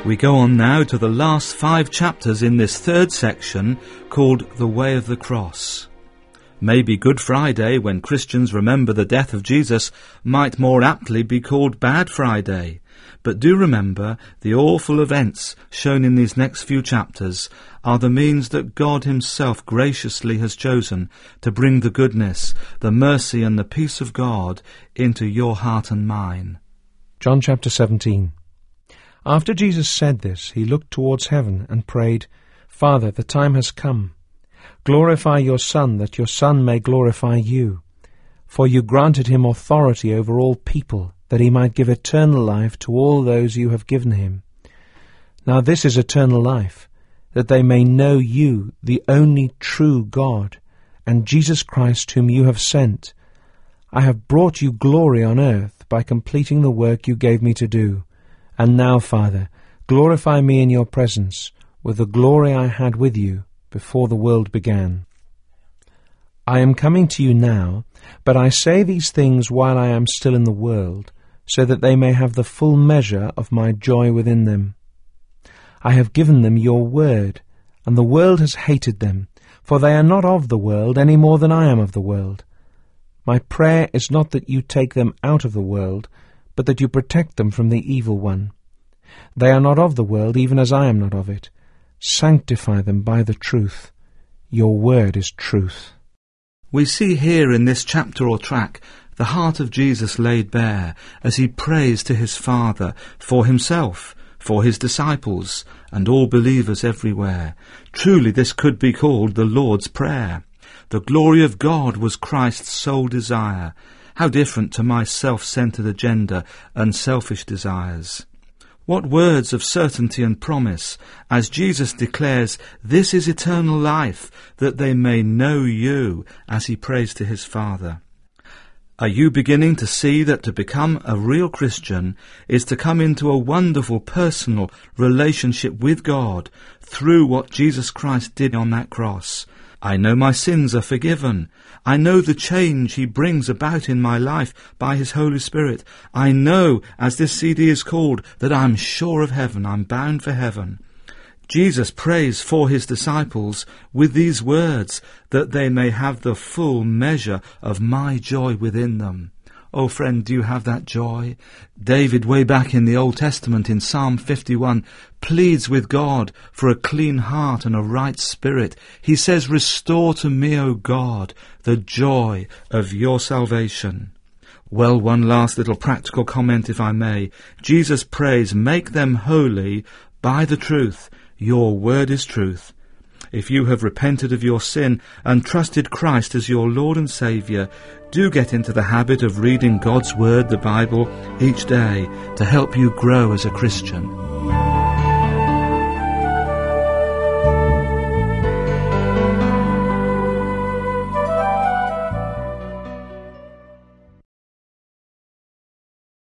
We go on now to the last 5 chapters in this third section called The Way of the Cross. Maybe Good Friday, when Christians remember the death of Jesus, might more aptly be called Bad Friday. But do remember, the awful events shown in these next few chapters are the means that God himself graciously has chosen to bring the goodness, the mercy and the peace of God into your heart and mine. John chapter 17. After Jesus said this, he looked towards heaven and prayed, Father, the time has come. Glorify your Son, that your Son may glorify you. For you granted him authority over all people, that he might give eternal life to all those you have given him. Now this is eternal life, that they may know you, the only true God, and Jesus Christ whom you have sent. I have brought you glory on earth by completing the work you gave me to do. And now, Father, glorify me in your presence with the glory I had with you before the world began. I am coming to you now, but I say these things while I am still in the world, so that they may have the full measure of my joy within them. I have given them your word, and the world has hated them, for they are not of the world any more than I am of the world. My prayer is not that you take them out of the world, but that you protect them from the evil one. They are not of the world, even as I am not of it. Sanctify them by the truth. Your word is truth. We see here in this chapter or track the heart of Jesus laid bare as he prays to his Father for himself, for his disciples, and all believers everywhere. Truly this could be called the Lord's Prayer. The glory of God was Christ's sole desire. How different to my self-centered agenda and selfish desires. What words of certainty and promise, as Jesus declares, this is eternal life, that they may know you, as he prays to his Father. Are you beginning to see that to become a real Christian is to come into a wonderful personal relationship with God through what Jesus Christ did on that cross? I know my sins are forgiven. I know the change he brings about in my life by his Holy Spirit. I know, as this CD is called, that I'm sure of heaven. I'm bound for heaven. Jesus prays for his disciples with these words, that they may have the full measure of my joy within them. Oh friend, do you have that joy? David, way back in the Old Testament in Psalm 51, pleads with God for a clean heart and a right spirit. He says, restore to me, O God, the joy of your salvation. Well, one last little practical comment, if I may. Jesus prays, make them holy by the truth. Your word is truth. If you have repented of your sin and trusted Christ as your Lord and Saviour, do get into the habit of reading God's Word, the Bible, each day to help you grow as a Christian.